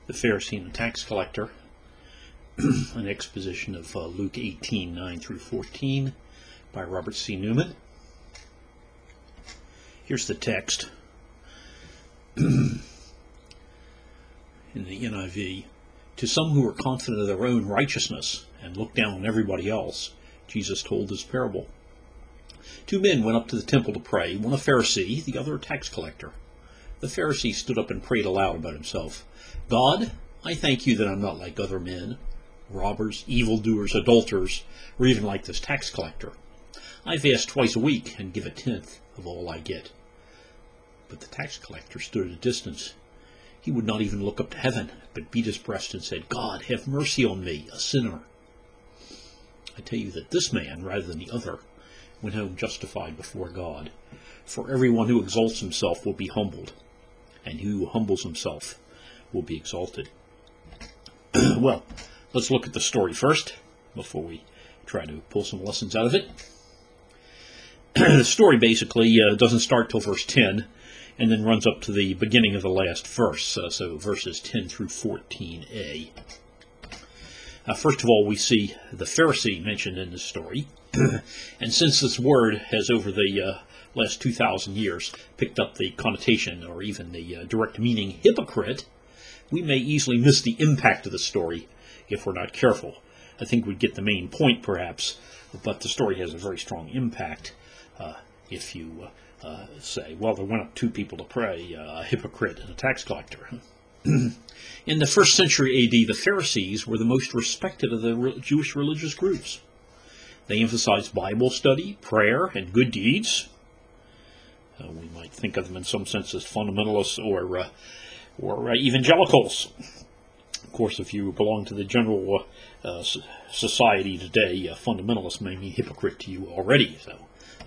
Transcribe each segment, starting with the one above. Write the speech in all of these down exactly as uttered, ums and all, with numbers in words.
The Pharisee and the Tax Collector, an exposition of uh, Luke eighteen, nine through fourteen by Robert C. Newman. Here's the text in the N I V. To some who were confident of their own righteousness and looked down on everybody else, Jesus told this parable. Two men went up to the temple to pray, one a Pharisee, the other a tax collector. The Pharisee stood up and prayed aloud about himself. God, I thank you that I'm not like other men, robbers, evildoers, adulterers, or even like this tax collector. I fast twice a week and give a tenth of all I get. But the tax collector stood at a distance. He would not even look up to heaven, but beat his breast and said, God, have mercy on me, a sinner. I tell you that this man, rather than the other, went home justified before God. For everyone who exalts himself will be humbled, and he who humbles himself will be exalted. Well, let's look at the story first, before we try to pull some lessons out of it. The story basically uh, doesn't start till verse ten, and then runs up to the beginning of the last verse, uh, so verses ten through fourteen a. Uh, first of all, we see the Pharisee mentioned in this story, and since this word has over the uh, last two thousand years picked up the connotation, or even the uh, direct meaning, hypocrite, we may easily miss the impact of the story if we're not careful. I think we'd get the main point, perhaps, but the story has a very strong impact uh, if you uh, Uh, say, well, there went up two people to pray, uh, a hypocrite and a tax collector. In the first century A D, the Pharisees were the most respected of the re- Jewish religious groups. They emphasized Bible study, prayer, and good deeds. Uh, we might think of them in some sense as fundamentalists or, uh, or uh, evangelicals. Of course, if you belong to the general uh, uh, society today, uh, fundamentalists may mean hypocrite to you already. So.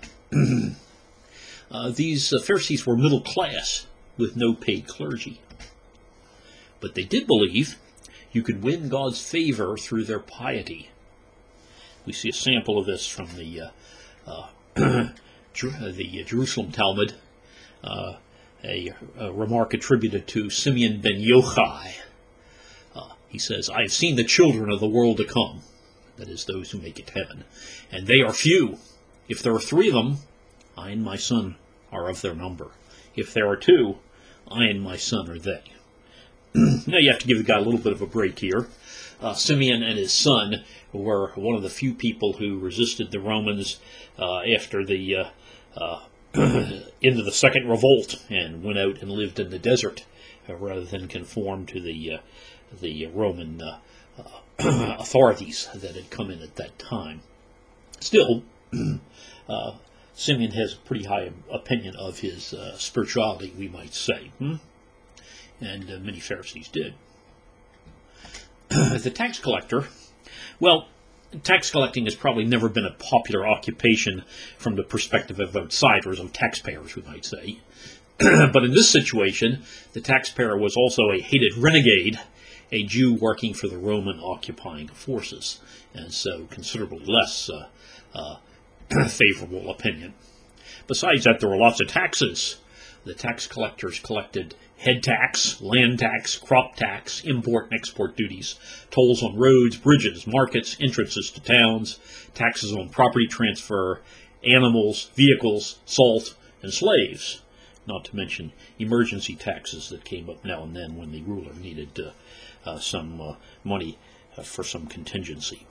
Uh, these uh, Pharisees were middle class with no paid clergy. But they did believe you could win God's favor through their piety. We see a sample of this from the uh, uh, the Jerusalem Talmud, uh, a, a remark attributed to Simeon ben Yochai. Uh, he says, I have seen the children of the world to come, that is, those who make it to heaven, and they are few. If there are three of them, I and my son are of their number. If there are two, I and my son are they. Now you have to give the guy a little bit of a break here. Uh, Simeon and his son were one of the few people who resisted the Romans uh, after the uh, uh, end of the Second Revolt and went out and lived in the desert uh, rather than conform to the uh, the Roman uh, uh, authorities that had come in at that time. Still, uh, Simeon has a pretty high opinion of his uh, spirituality, we might say, hmm? and uh, many Pharisees did. The tax collector, well, tax collecting has probably never been a popular occupation from the perspective of outsiders, of taxpayers, we might say. But in this situation, the taxpayer was also a hated renegade, a Jew working for the Roman occupying forces, and so considerably less uh, uh, favorable opinion. Besides that, there were lots of taxes. The tax collectors collected head tax, land tax, crop tax, import and export duties, tolls on roads, bridges, markets, entrances to towns, taxes on property transfer, animals, vehicles, salt, and slaves, not to mention emergency taxes that came up now and then when the ruler needed uh, uh, some uh, money uh, for some contingency.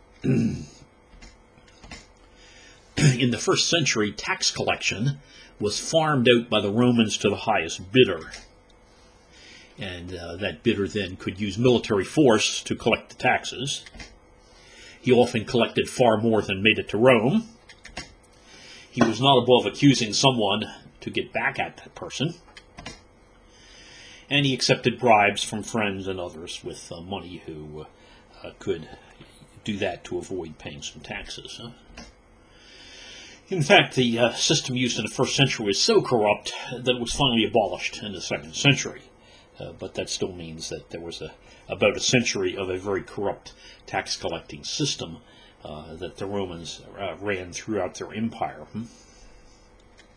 In the first century, tax collection was farmed out by the Romans to the highest bidder. And uh, that bidder then could use military force to collect the taxes. He often collected far more than made it to Rome. He was not above accusing someone to get back at that person. And he accepted bribes from friends and others with uh, money who uh, could do that to avoid paying some taxes. Huh? In fact, the uh, system used in the first century was so corrupt that it was finally abolished in the second century. Uh, but that still means that there was a, about a century of a very corrupt tax-collecting system uh, that the Romans uh, ran throughout their empire. Hmm?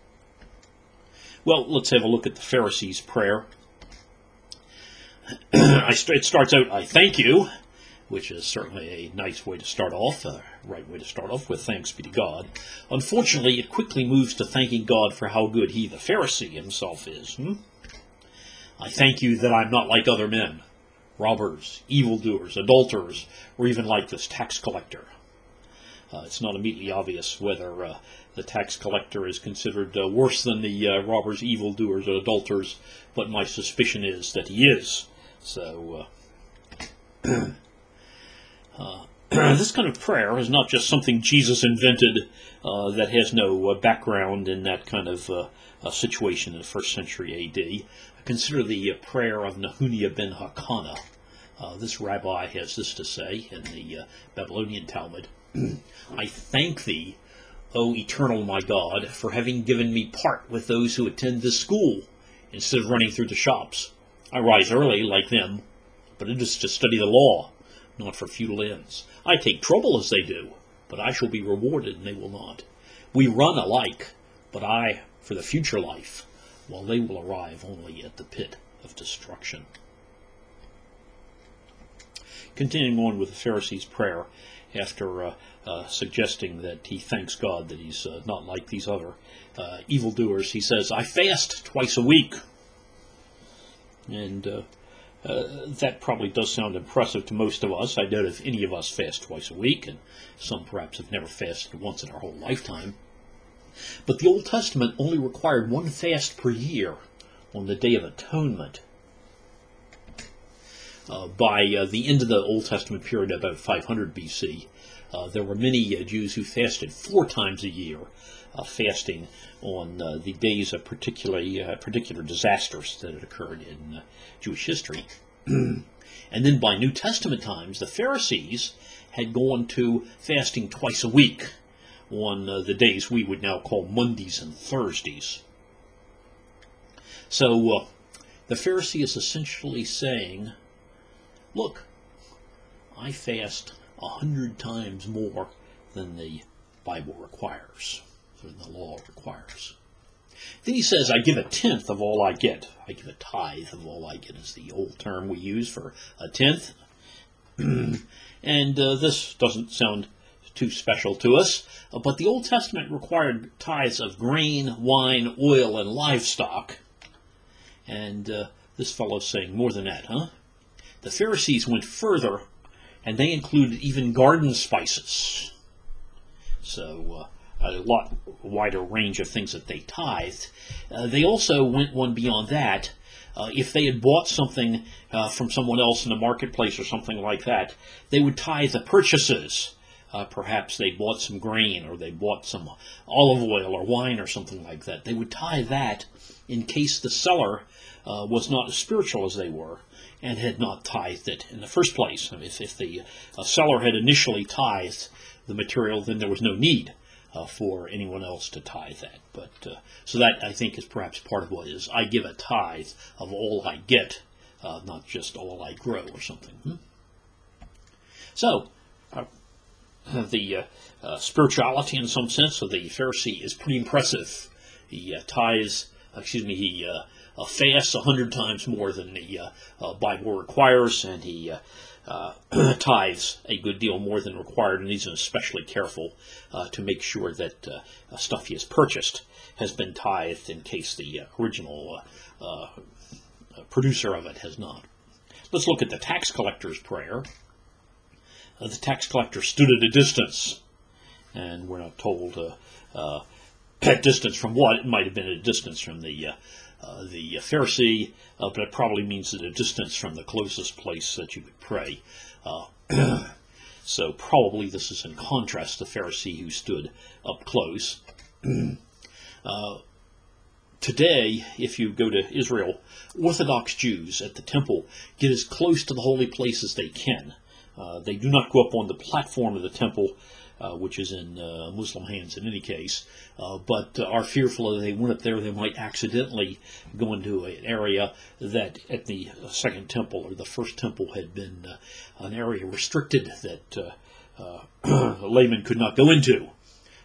Well, let's have a look at the Pharisees' prayer. I st it starts out, I thank you, which is certainly a nice way to start off, a right way to start off with, thanks be to God. Unfortunately, it quickly moves to thanking God for how good he, the Pharisee, himself is. Hmm? I thank you that I'm not like other men, robbers, evildoers, adulterers, or even like this tax collector. Uh, it's not immediately obvious whether uh, the tax collector is considered uh, worse than the uh, robbers, evildoers, or adulterers, but my suspicion is that he is. So, uh, uh, this kind of prayer is not just something Jesus invented uh, that has no uh, background in that kind of uh, uh, situation in the first century A D. Consider the uh, prayer of Nehemiah ben Hakana. Uh, this rabbi has this to say in the uh, Babylonian Talmud. I thank thee, O eternal my God, for having given me part with those who attend this school, instead of running through the shops. I rise early, like them, but it is to study the law, not for futile ends. I take trouble as they do, but I shall be rewarded, and they will not. We run alike, but I for the future life, while they will arrive only at the pit of destruction. Continuing on with the Pharisee's prayer, after uh, uh, suggesting that he thanks God that he's uh, not like these other uh, evildoers, he says, I fast twice a week. And uh, uh, that probably does sound impressive to most of us. I doubt if any of us fast twice a week, and some perhaps have never fasted once in our whole lifetime. But the Old Testament only required one fast per year on the Day of Atonement. Uh, by uh, the end of the Old Testament period, about five hundred B C, uh, there were many uh, Jews who fasted four times a year, uh, fasting on uh, the days of particularly uh, particular disasters that had occurred in uh, Jewish history. And then by New Testament times, the Pharisees had gone to fasting twice a week on uh, the days we would now call Mondays and Thursdays. So uh, the Pharisee is essentially saying, look, I fast a hundred times more than the Bible requires, than the law requires. Then he says, I give a tenth of all I get. I give a tithe of all I get is the old term we use for a tenth. And uh, this doesn't sound too special to us, uh, but the Old Testament required tithes of grain, wine, oil, and livestock. And uh, this fellow's saying more than that, huh? The Pharisees went further, and they included even garden spices. So uh, a lot wider range of things that they tithed. Uh, they also went one beyond that. Uh, if they had bought something uh, from someone else in the marketplace or something like that, they would tithe the purchases. Uh, perhaps they bought some grain, or they bought some olive oil or wine or something like that. They would tithe that in case the seller uh, was not as spiritual as they were, and had not tithed it in the first place. I mean, if, if the uh, seller had initially tithed the material, then there was no need uh, for anyone else to tithe that. But uh, so that, I think, is perhaps part of what is, I give a tithe of all I get, uh, not just all I grow or something. Hmm? So, uh, the uh, uh, spirituality, in some sense, of the Pharisee is pretty impressive. He uh, tithes, excuse me, he uh, Uh, fasts a hundred times more than the uh, uh, Bible requires, and he uh, uh, tithes a good deal more than required, and he's especially careful uh, to make sure that uh, stuff he has purchased has been tithed in case the uh, original uh, uh, producer of it has not. Let's look at the tax collector's prayer. Uh, the tax collector stood at a distance, and we're not told uh, uh, at distance from what. It might have been at a distance from the uh, Uh, the Pharisee, uh, but it probably means at a distance from the closest place that you could pray. Uh, so probably this is in contrast to the Pharisee who stood up close. uh, today, if you go to Israel, Orthodox Jews at the temple get as close to the holy place as they can. Uh, they do not go up on the platform of the temple, Uh, which is in uh, Muslim hands in any case, uh, but uh, are fearful that they went up there, they might accidentally go into an area that at the second temple or the first temple had been uh, an area restricted that uh, uh, laymen could not go into.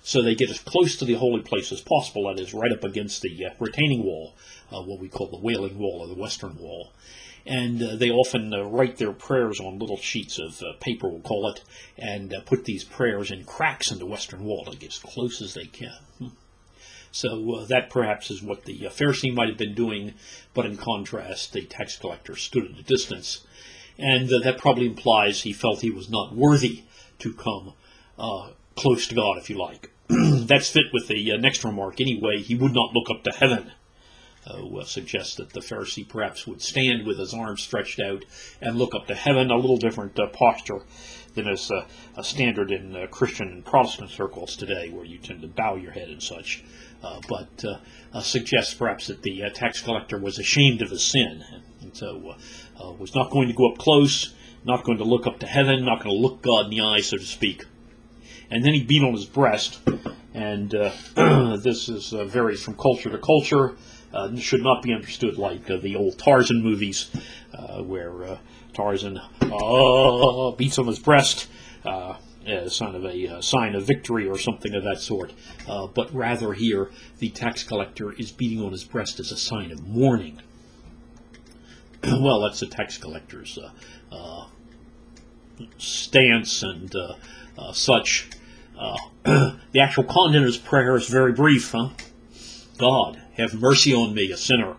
So they get as close to the holy place as possible, that is, right up against the uh, retaining wall, uh, what we call the Wailing Wall or the Western Wall. And uh, they often uh, write their prayers on little sheets of uh, paper, we'll call it, and uh, put these prayers in cracks in the Western Wall to get as close as they can. Hmm. So uh, that perhaps is what the uh, Pharisee might have been doing, but in contrast, the tax collector stood at a distance. And uh, that probably implies he felt he was not worthy to come uh, close to God, if you like. That's fit with the uh, next remark anyway. He would not look up to heaven. Uh, suggests that the Pharisee perhaps would stand with his arms stretched out and look up to heaven, a little different uh, posture than is uh, a standard in uh, Christian and Protestant circles today, where you tend to bow your head and such. Uh, but uh, uh, suggests perhaps that the uh, tax collector was ashamed of his sin, and so uh, uh, was not going to go up close, not going to look up to heaven, not going to look God in the eye, so to speak. And then he beat on his breast, and uh, this is uh, varies from culture to culture. Uh, should not be understood like uh, the old Tarzan movies, uh, where uh, Tarzan uh, beats on his breast uh, as sign of a uh, sign of victory or something of that sort. Uh, but rather here, the tax collector is beating on his breast as a sign of mourning. Well, that's the tax collector's uh, uh, stance and uh, uh, such. Uh, the actual content of his prayer is very brief, huh? God, have mercy on me, a sinner.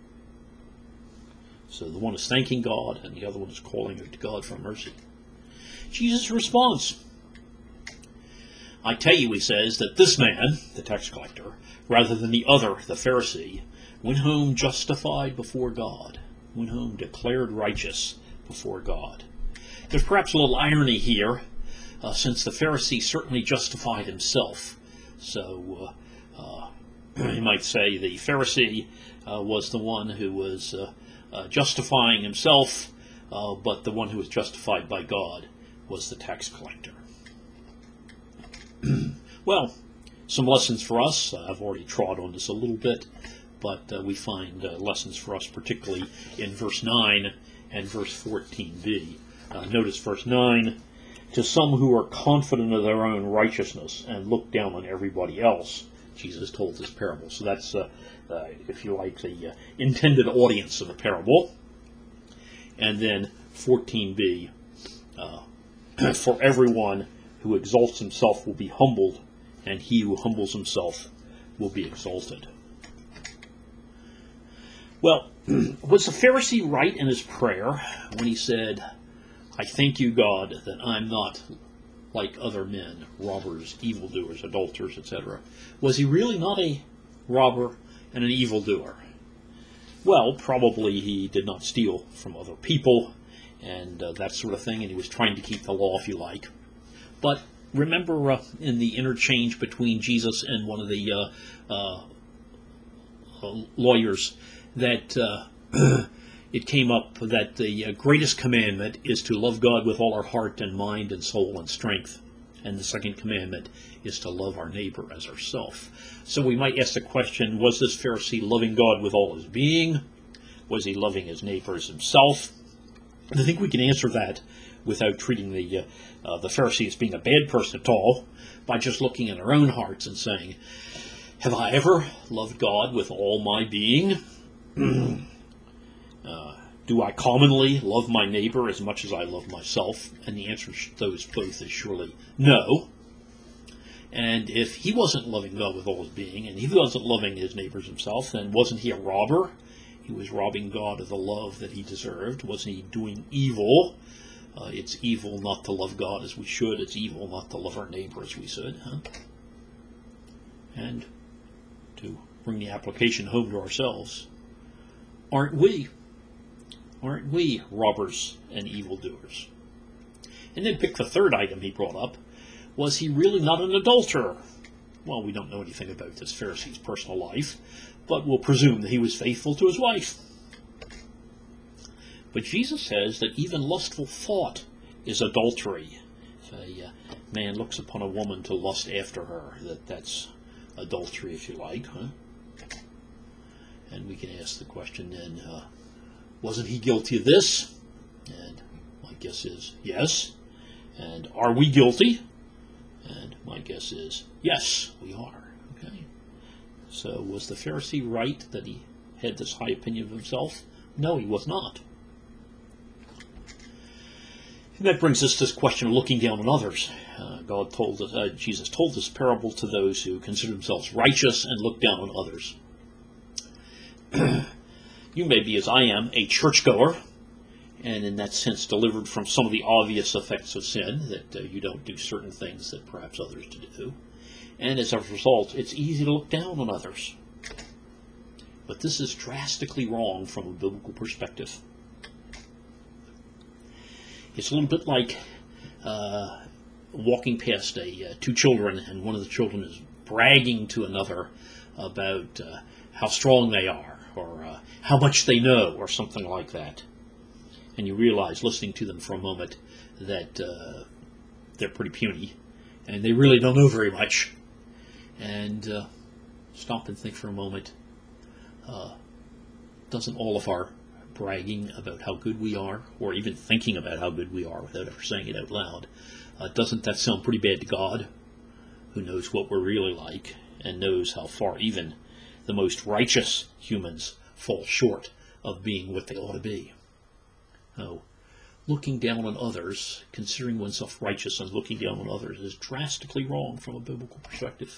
So the one is thanking God, and the other one is calling to God for mercy. Jesus' response. I tell you, he says, that this man, the tax collector, rather than the other, the Pharisee, went home justified before God, went home declared righteous before God. There's perhaps a little irony here, uh, since the Pharisee certainly justified himself. So, uh, uh, you might say the Pharisee uh, was the one who was uh, uh, justifying himself, uh, but the one who was justified by God was the tax collector. Well, some lessons for us. Uh, I've already trod on this a little bit, but uh, we find uh, lessons for us particularly in verse nine and verse fourteen b. Uh, notice verse nine, to some who are confident of their own righteousness and look down on everybody else, Jesus told this parable. So that's, uh, uh, if you like, the uh, intended audience of the parable. And then fourteen b, uh, for everyone who exalts himself will be humbled, and he who humbles himself will be exalted. Well, was the Pharisee right in his prayer when he said, I thank you, God, that I'm not like other men, robbers, evildoers, adulterers, et cetera. Was he really not a robber and an evildoer? Well, probably he did not steal from other people and uh, that sort of thing, and he was trying to keep the law, if you like. But remember uh, in the interchange between Jesus and one of the uh, uh, uh, lawyers that uh, it came up that the uh, greatest commandment is to love God with all our heart and mind and soul and strength. And the second commandment is to love our neighbor as ourselves. So we might ask the question, was this Pharisee loving God with all his being? Was he loving his neighbor as himself? And I think we can answer that without treating the, uh, uh, the Pharisee as being a bad person at all, by just looking at our own hearts and saying, have I ever loved God with all my being? uh, do I commonly love my neighbor as much as I love myself? And the answer to those both is surely no. And if he wasn't loving God with all his being, and he wasn't loving his neighbors himself, then wasn't he a robber? He was robbing God of the love that he deserved. Wasn't he doing evil? Uh, it's evil not to love God as we should. It's evil not to love our neighbor as we should. Huh? And to bring the application home to ourselves, aren't we? Aren't we robbers and evildoers? And then pick the third item he brought up. Was he really not an adulterer? Well, we don't know anything about this Pharisee's personal life, but we'll presume that he was faithful to his wife. But Jesus says that even lustful thought is adultery. If a uh, man looks upon a woman to lust after her, that that's adultery, if you like. Huh? And we can ask the question then, uh, wasn't he guilty of this? And my guess is yes. And are we guilty? And my guess is, yes, we are. Okay. So was the Pharisee right that he had this high opinion of himself? No, he was not. And that brings us to this question of looking down on others. Uh, God told us, uh, Jesus told this parable to those who consider themselves righteous and look down on others. You may be, as I am, a churchgoer, and in that sense delivered from some of the obvious effects of sin, that uh, you don't do certain things that perhaps others do. And as a result, it's easy to look down on others. But this is drastically wrong from a biblical perspective. It's a little bit like uh, walking past a, uh, two children, and one of the children is bragging to another about uh, how strong they are, or uh, how much they know, or something like that. And you realize, listening to them for a moment, that uh, they're pretty puny, and they really don't know very much. And uh, stop and think for a moment. Uh, doesn't all of our bragging about how good we are, or even thinking about how good we are without ever saying it out loud, uh, doesn't that sound pretty bad to God, who knows what we're really like, and knows how far even the most righteous humans fall short of being what they ought to be? Oh, looking down on others, considering oneself righteous and looking down on others, is drastically wrong from a biblical perspective.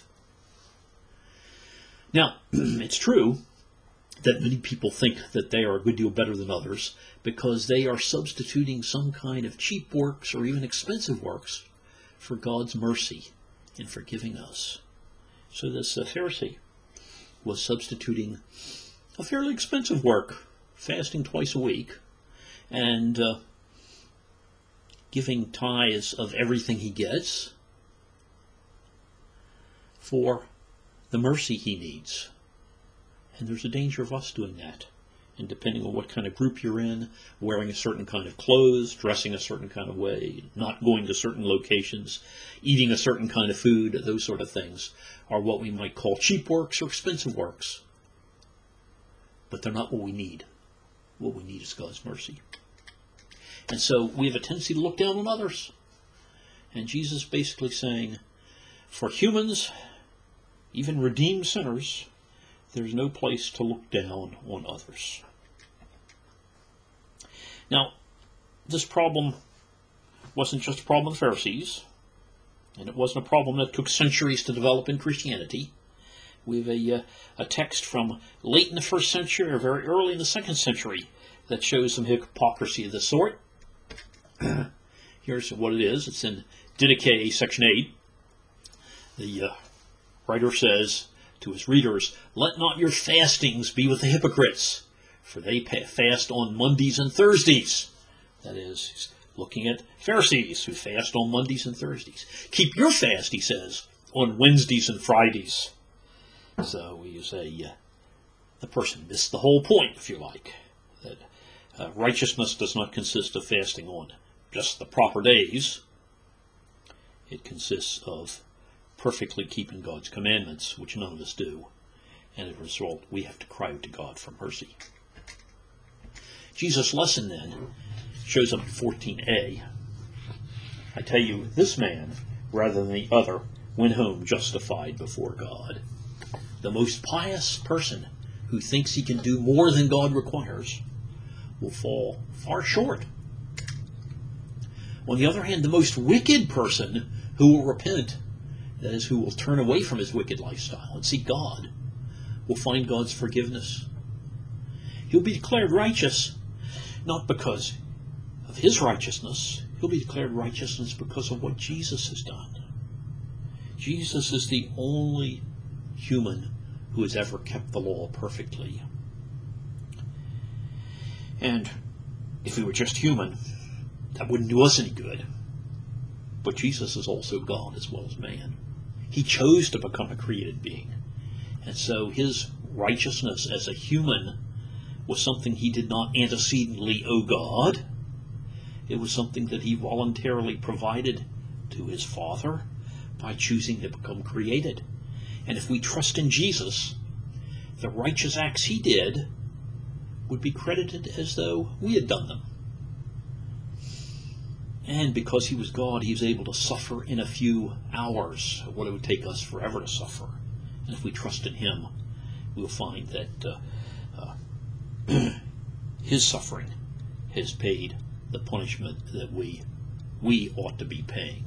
Now, it's true that many people think that they are a good deal better than others because they are substituting some kind of cheap works or even expensive works for God's mercy in forgiving us. So this uh, Pharisee was substituting a fairly expensive work, fasting twice a week, and uh, giving tithes of everything he gets for the mercy he needs. And there's a danger of us doing that. And depending on what kind of group you're in, wearing a certain kind of clothes, dressing a certain kind of way, not going to certain locations, eating a certain kind of food, those sort of things are what we might call cheap works or expensive works. But they're not what we need. What we need is God's mercy. And so we have a tendency to look down on others. And Jesus is basically saying, for humans, even redeemed sinners, there's no place to look down on others. Now, this problem wasn't just a problem of the Pharisees, and it wasn't a problem that took centuries to develop in Christianity. We have a, uh, a text from late in the first century or very early in the second century that shows some hypocrisy of this sort. Here's what it is. It's in Didache, section eight. The uh, writer says to his readers, "Let not your fastings be with the hypocrites, for they fast on Mondays and Thursdays." That is, he's looking at Pharisees who fast on Mondays and Thursdays. "Keep your fast," he says, "on Wednesdays and Fridays." So we say uh, the person missed the whole point, if you like. That uh, righteousness does not consist of fasting on just the proper days. It consists of perfectly keeping God's commandments, which none of us do. And as a result, we have to cry out to God for mercy. Jesus' lesson then shows up in fourteen a. "I tell you, this man, rather than the other, went home justified before God." The most pious person who thinks he can do more than God requires will fall far short. On the other hand, the most wicked person who will repent, that is, who will turn away from his wicked lifestyle and seek God, will find God's forgiveness. He'll be declared righteous, not because of his righteousness. He'll be declared righteousness because of what Jesus has done. Jesus is the only human who has ever kept the law perfectly. And if he were just human, that wouldn't do us any good. But Jesus is also God as well as man. He chose to become a created being. And so his righteousness as a human was something he did not antecedently owe God. It was something that he voluntarily provided to his Father by choosing to become created. And if we trust in Jesus, the righteous acts he did would be credited as though we had done them. And because he was God, he was able to suffer in a few hours what it would take us forever to suffer. And if we trust in him, we'll find that uh, uh, his suffering has paid the punishment that we we ought to be paying.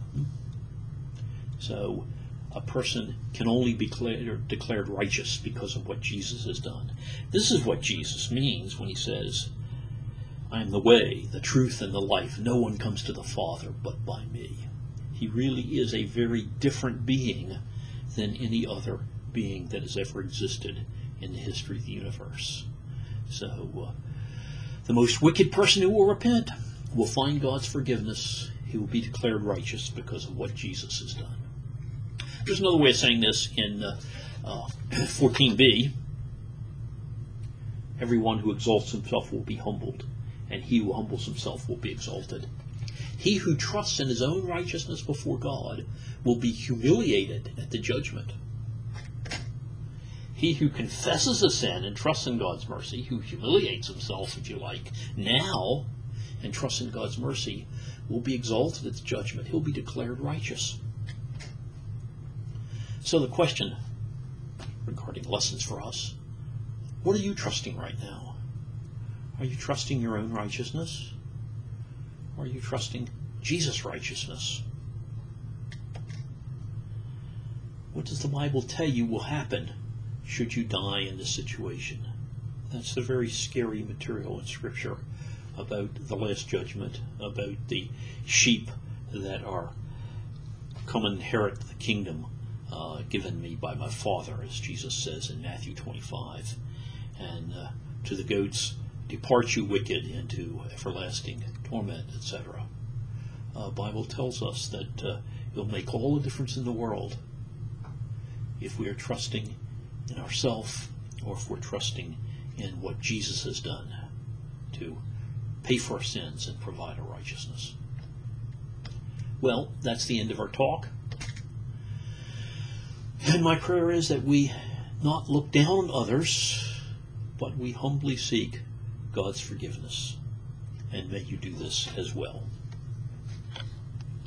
So a person can only be declared, declared righteous because of what Jesus has done. This is what Jesus means when he says, I am the way, the truth, and the life. No one comes to the Father but by me. He really is a very different being than any other being that has ever existed in the history of the universe. So uh, the most wicked person who will repent will find God's forgiveness. He will be declared righteous because of what Jesus has done. There's another way of saying this in uh, uh, fourteen b. Everyone who exalts himself will be humbled, and he who humbles himself will be exalted. He who trusts in his own righteousness before God will be humiliated at the judgment. He who confesses a sin and trusts in God's mercy, who humiliates himself, if you like, now, and trusts in God's mercy, will be exalted at the judgment. He'll be declared righteous. So the question regarding lessons for us, what are you trusting right now? Are you trusting your own righteousness? Or are you trusting Jesus' righteousness? What does the Bible tell you will happen should you die in this situation? That's the very scary material in Scripture about the Last Judgment, about the sheep that are come and inherit the kingdom uh, given me by my Father, as Jesus says in Matthew twenty-five. And uh, to the goats, depart you wicked into everlasting torment, et cetera. Uh, Bible tells us that uh, it'll make all the difference in the world if we are trusting in ourselves or if we're trusting in what Jesus has done to pay for our sins and provide our righteousness. Well, that's the end of our talk. And my prayer is that we not look down on others, but we humbly seek God's forgiveness. And may you do this as well.